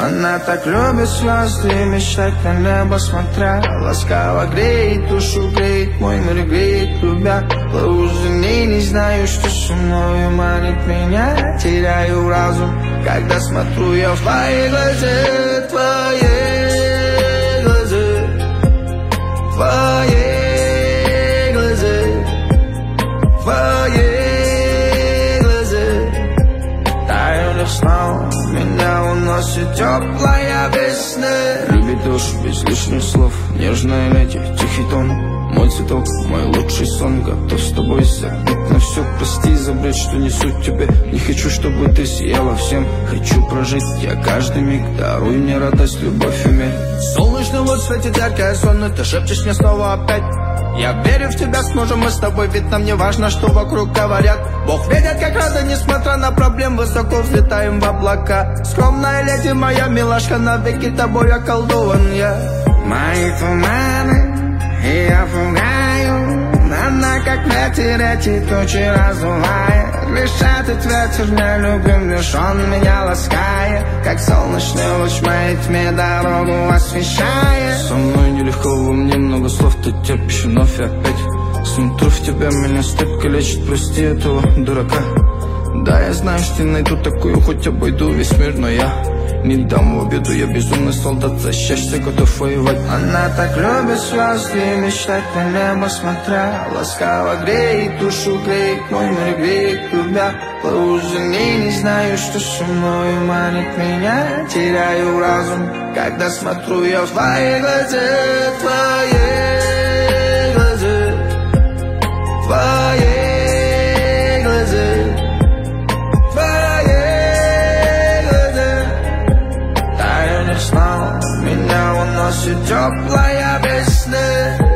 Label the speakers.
Speaker 1: Она так любит звезды и мечтать на небо смотря. Ласково греет душу, греет мой мир, греет любя. Плыву за ней, не знаю, что со мною манит меня. Теряю разум, когда смотрю я в твои глаза, твои глаза, твои глаза, твои глаза. Таю снова меня уносит теплая весна. Любит душу без лишних слов, нежная леди, тихий тон. Мой цветок, мой лучший сон. Готов с тобой забыть на все. Прости за бред, что несу тебе. Не хочу, чтобы ты сияла всем. Хочу прожить я каждый миг. Даруй мне радость, любовь и мир. Солнечный луч светит яркое сон, ты шепчешь мне снова опять. Я верю в тебя, сможем мы с тобой, ведь нам не важно, что вокруг говорят. Бог видит, как рада, несмотря на проблем, высоко взлетаем в облака. Скромная леди, моя милашка, навеки тобой околдован я. Мои туманы, и я пугаю. Она как ветер, эти тучи раздувает. Лишь этот ветер не любим, лишь он меня ласкает. Как солнечный луч в моей тьме дорогу освещает. Со мной нелегко, во мне много слов, ты терпишь вновь и опять. Смотрю в тебя, меня стыд калечит, прости этого дурака. Да, я знаю, что найду такую, хоть обойду весь мир, но я не дам в обиду, я безумный солдат, за счастье готов воевать. Она так любит звезды и мечтать на небо смотря. Ласково греет душу, греет мой мир, греет любя. Плыву за ней, не знаю, что со мною манит меня. Теряю разум, когда смотрю я в твои глаза, твои глаза, твои глаза. Снова меня уносит теплая весна.